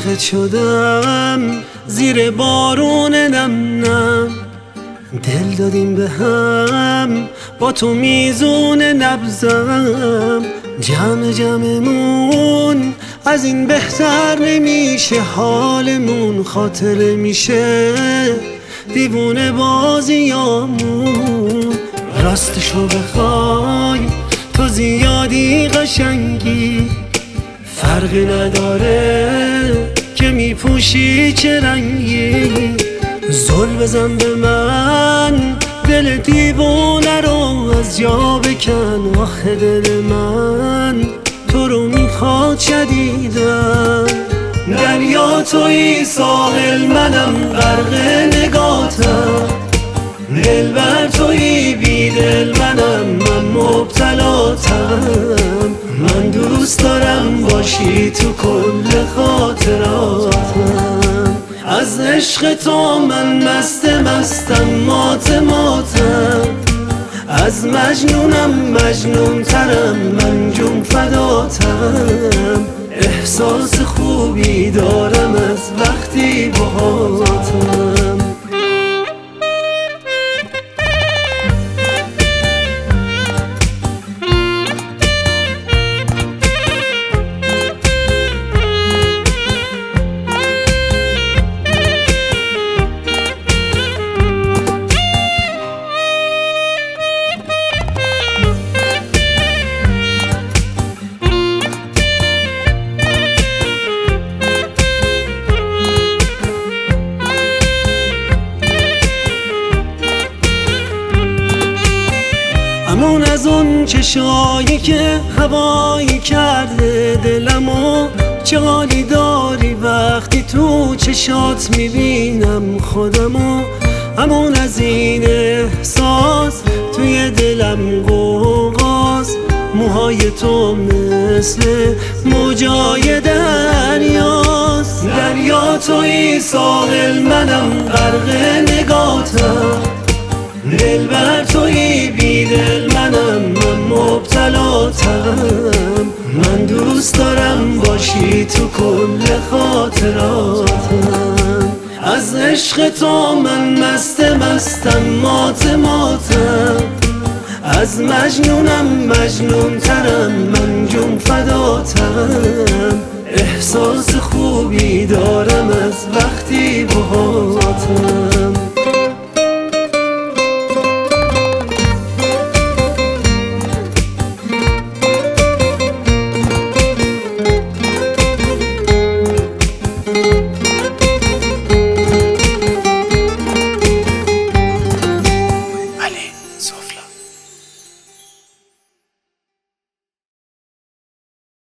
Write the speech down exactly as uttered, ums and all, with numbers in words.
عاشقت شدم زیر بارون نم نم، دل دادیم به هم با تو میزون نبزم. جمع جمعمون از این بهتر نمیشه، حالمون خاطره میشه دیوونه بازیامون. راستشو بخوای تو زیادی قشنگی، فرقی نداره که میپوشی چه رنگی. زل بزن به من دل دیوونه رو از جا بکن، آخه دل من تو رو میخواد شدیدن. دریا توی ساحل منم غرق نگاتم، دل بر توی بی دل منم من مبتلاتم. من دوست دارم باشی تو کل خاطراتم، از عشق تو من مست مستم مات ماتم. از مجنونم مجنون ترم من جون فداتم. احساس خوبی دارم از وقتی باهاتم. همون از اون چشایی که هوایی کرده دلمو، چه حالی داری وقتی تو چشات میبینم خودمو. همون از این احساس توی دلم قوقاست، موهای تو مثل موجای دریاست. دریا توی ساحل منم غرق نگاتم، دل بر توی بی دل منم من مبتلاتم. من دوست دارم باشی تو کل خاطراتم، از عشق تو من مست مستم مات ماتم. از مجنونم مجنون ترم من جون فداتم. احساس خوبی دارم از وقتی با